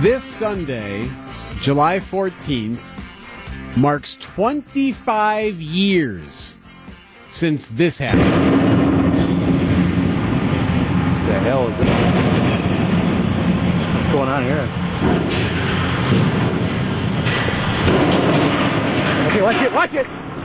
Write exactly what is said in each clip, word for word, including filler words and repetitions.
This Sunday, July fourteenth, marks twenty-five years since this happened. What the hell is it? What's going on here? Okay, watch it, watch it!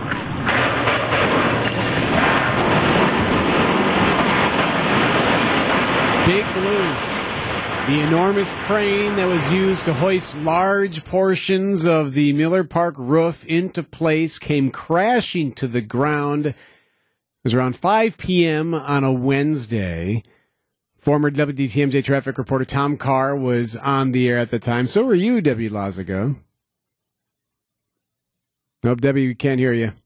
Big Blue, the enormous crane that was used to hoist large portions of the Miller Park roof into place, came crashing to the ground. It was around five p.m. on a Wednesday. Former W D T M J traffic reporter Tom Carr was on the air at the time. So were you, Debbie Lazaga. Nope, Debbie, we can't hear you.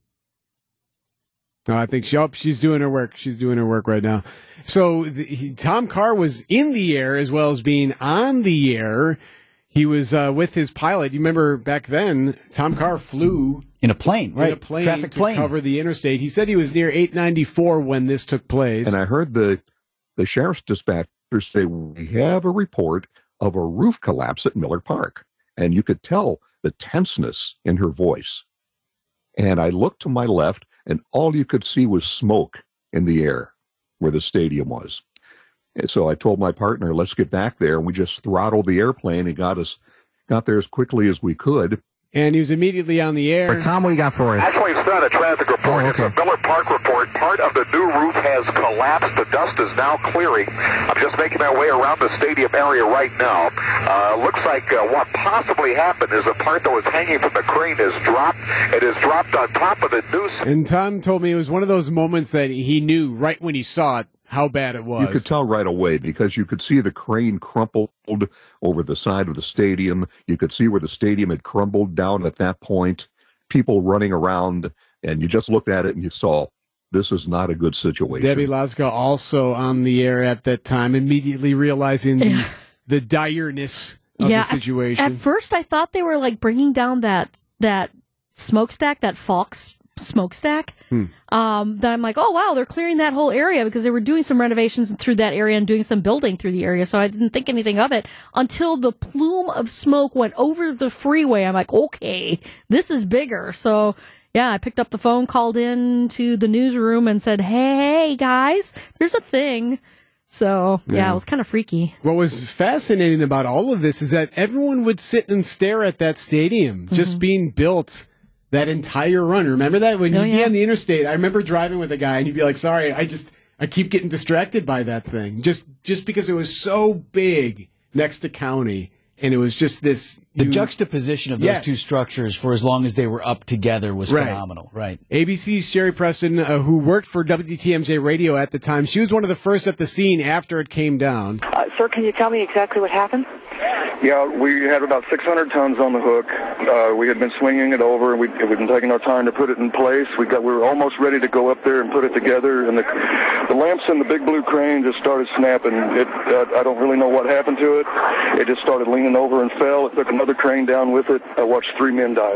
No, I think she, oh, she's doing her work. She's doing her work right now. So the, he, Tom Carr was in the air as well as being on the air. He was uh, with his pilot. You remember back then, Tom Carr flew in a plane, right? In a plane Traffic to plane. cover the interstate. He said he was near eight ninety-four when this took place. And I heard the the sheriff's dispatcher say, we have a report of a roof collapse at Miller Park. And you could tell the tenseness in her voice. And I looked to my left, and all you could see was smoke in the air where the stadium was. And so I told my partner, let's get back there. And we just throttled the airplane and got us got there as quickly as we could. And he was immediately on the air. But Tom, what do you got for us? Actually, it's not a traffic report. Oh, okay. It's a Miller Park report. Part of the new roof has collapsed. The dust is now clearing. I'm just making my way around the stadium area right now. Uh, looks like uh, what possibly happened is a part that was hanging from the crane is dropped. It is dropped on top of the noose. And Tom told me it was one of those moments that he knew right when he saw it how bad it was. You could tell right away because you could see the crane crumpled over the side of the stadium. You could see where the stadium had crumbled down at that point, people running around, and you just looked at it and you saw this is not a good situation. Debbie Laska also on the air at that time, immediately realizing the, the direness of yeah, the situation. At, at first, I thought they were like bringing down that that smokestack, that Fox smokestack. Hmm. Um, then I'm like, oh wow, they're clearing that whole area because they were doing some renovations through that area and doing some building through the area. So I didn't think anything of it until the plume of smoke went over the freeway. I'm like, okay, this is bigger. So yeah, I picked up the phone, called in to the newsroom, and said, hey guys, there's a thing. So, yeah, yeah, it was kind of freaky. What was fascinating about all of this is that everyone would sit and stare at that stadium mm-hmm. just being built that entire run. Remember that? When oh, you'd yeah. be on the interstate, I remember driving with a guy, and he'd be like, sorry, I just, I keep getting distracted by that thing. Just just because it was so big next to county, and it was just this... The you, juxtaposition of those yes. two structures for as long as they were up together was right. phenomenal. Right. A B C's Sherry Preston, uh, who worked for W D T M J Radio at the time, she was one of the first at the scene after it came down. Uh, sir, can you tell me exactly what happened? Yeah, we had about six hundred tons on the hook. Uh, we had been swinging it over. We'd, we'd been taking our time to put it in place. We got, we were almost ready to go up there and put it together, and the, the lamps in the Big Blue crane just started snapping. It, uh, I don't really know what happened to it. It just started leaning over and fell. It took another crane down with it. I watched three men die.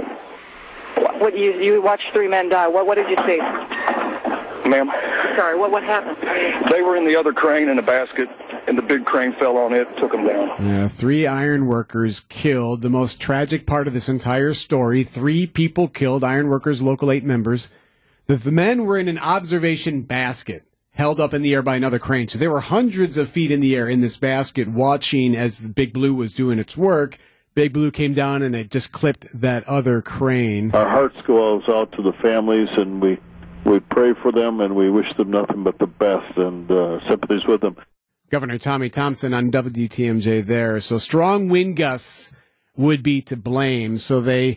What, what you you watched three men die? What what did you see? Ma'am? Sorry, what what happened? They were in the other crane in a basket, and the big crane fell on it, took them down. Yeah, three iron workers killed. The most tragic part of this entire story, three people killed, iron workers, local eight members. The, the men were in an observation basket held up in the air by another crane. So they were hundreds of feet in the air in this basket watching as the Big Blue was doing its work. Big Blue came down and it just clipped that other crane. Our hearts go out to the families, and we we pray for them, and we wish them nothing but the best, and uh, sympathies with them. Governor Tommy Thompson on W T M J there. So strong wind gusts would be to blame. So they,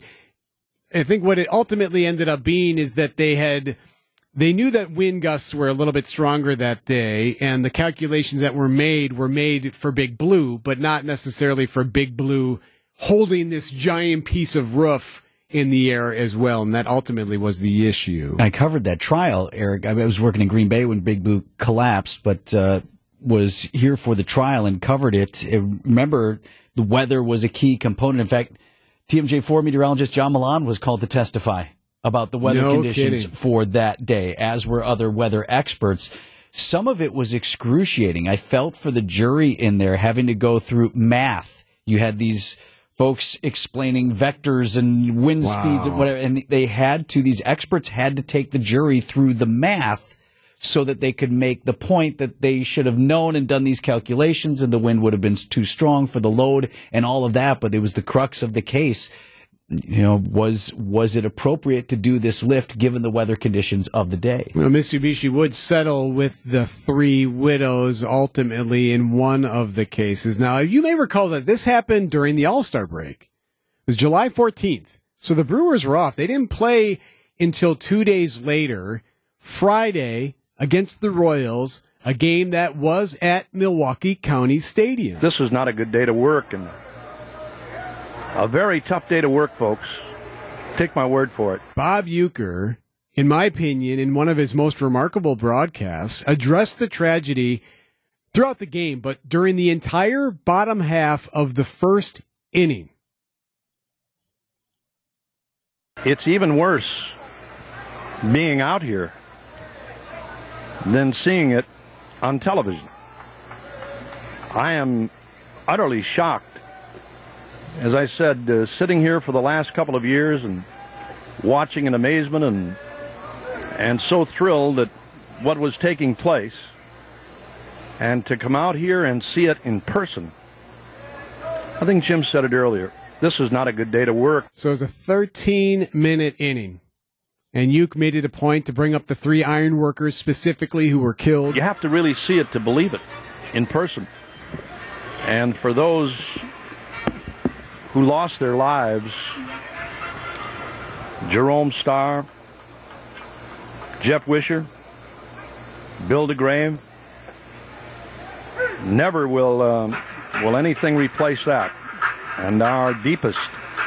I think what it ultimately ended up being is that they had, they knew that wind gusts were a little bit stronger that day, and the calculations that were made were made for Big Blue, but not necessarily for Big Blue holding this giant piece of roof in the air as well, and that ultimately was the issue. I covered that trial, Eric. I was working in Green Bay when Big Blue collapsed, but uh, was here for the trial and covered it. Remember, the weather was a key component. In fact, T M J four meteorologist John Milan was called to testify about the weather no conditions kidding. for that day, as were other weather experts. Some of it was excruciating. I felt for the jury in there having to go through math You had these folks explaining vectors and wind Wow. speeds and whatever, and they had to, these experts had to take the jury through the math so that they could make the point that they should have known and done these calculations, and the wind would have been too strong for the load and all of that. But it was the crux of the case. You know, was was it appropriate to do this lift given the weather conditions of the day? Well, Mitsubishi would settle with the three widows ultimately in one of the cases. Now, you may recall that this happened during the All-Star break. It was July fourteenth. So the Brewers were off. They didn't play until two days later, Friday, against the Royals, a game that was at Milwaukee County Stadium. This is not a good day to work, and a very tough day to work, folks. Take my word for it. Bob Uecker, in my opinion, in one of his most remarkable broadcasts, addressed the tragedy throughout the game, but during the entire bottom half of the first inning. It's even worse being out here than seeing it on television. I am utterly shocked. As I said, uh, sitting here for the last couple of years and watching in amazement and and so thrilled at what was taking place, and to come out here and see it in person. I think Jim said it earlier. This is not a good day to work. So it was a thirteen-minute inning, and Uke made it a point to bring up the three iron workers specifically who were killed. You have to really see it to believe it in person. And for those who lost their lives, Jerome Starr, Jeff Wisher, Bill DeGrave, never will uh, will anything replace that. And our deepest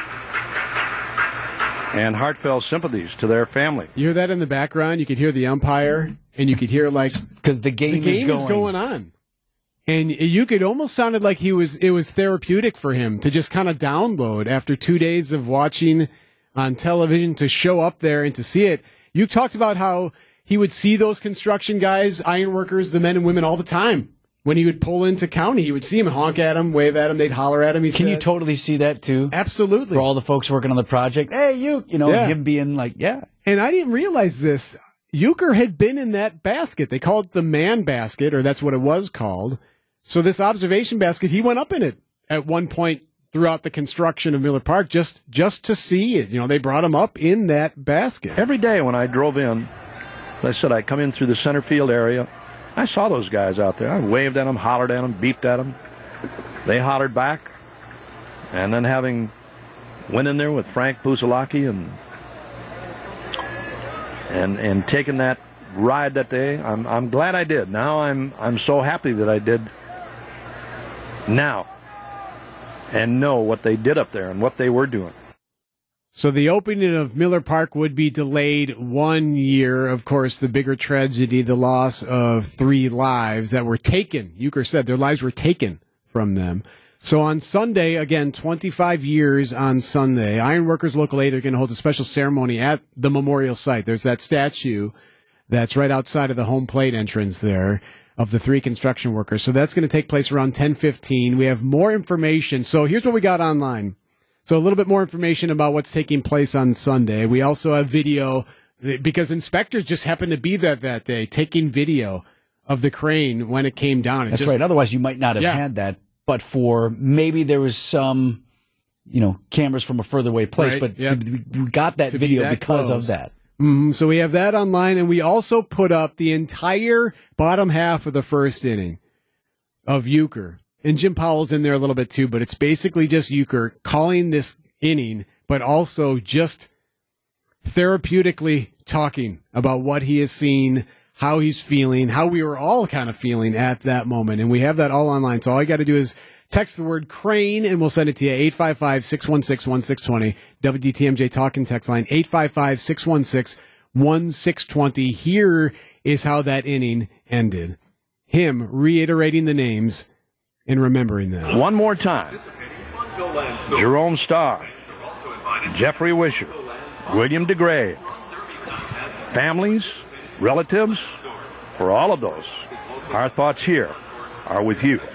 and heartfelt sympathies to their family. You hear that in the background? You could hear the umpire, and you could hear, like, because the game, the game is, is going. going on. And you could almost sounded like he was. It was therapeutic for him to just kind of download after two days of watching on television, to show up there and to see it. You talked about how he would see those construction guys, iron workers, the men and women all the time. When he would pull into county, he would see him, honk at him, wave at him, they'd holler at him. He Can said, you totally see that too? Absolutely. For all the folks working on the project, hey, you, you know, Yeah. him being like, yeah. And I didn't realize this. Uecker had been in that basket. They call it the man basket, or that's what it was called. So this observation basket, he went up in it at one point throughout the construction of Miller Park just just to see it. You know, they brought him up in that basket. Every day when I drove in, as I said, I come in through the center field area. I saw those guys out there. I waved at them, hollered at them, beeped at them. They hollered back. And then having went in there with Frank Pusilaki and and and taken that ride that day, I'm I'm glad I did. Now I'm I'm so happy that I did now and know what they did up there and what they were doing. So the opening of Miller Park would be delayed one year. Of course, the bigger tragedy, the loss of three lives that were taken. Uecker said their lives were taken from them. So on Sunday, again, twenty-five years on Sunday, Ironworkers Local eight are going to hold a special ceremony at the memorial site. There's that statue that's right outside of the home plate entrance there of the three construction workers. So that's going to take place around ten fifteen. We have more information. So here's what we got online. So a little bit more information about what's taking place on Sunday. We also have video because inspectors just happened to be there that day taking video of the crane when it came down. It That's just, right. Otherwise, you might not have Yeah. had that. But for maybe there was some, you know, cameras from a further away place. Right, But yeah. we we got that To be video that because close. of that. Mhm. So we have that online, and we also put up the entire bottom half of the first inning of Uecker. And Jim Powell's in there a little bit too, but it's basically just Uecker calling this inning, but also just therapeutically talking about what he has seen, how he's feeling, how we were all kind of feeling at that moment. And we have that all online. So all you got to do is text the word crane and we'll send it to you. eight five five, six one six, one six two zero. W D T M J talking text line eight five five, six one six, one six two zero. Here is how that inning ended. Him reiterating the names and remembering them. One more time. Jerome Starr, Jeffrey Wisher, William DeGray, families, relatives, for all of those, our thoughts here are with you.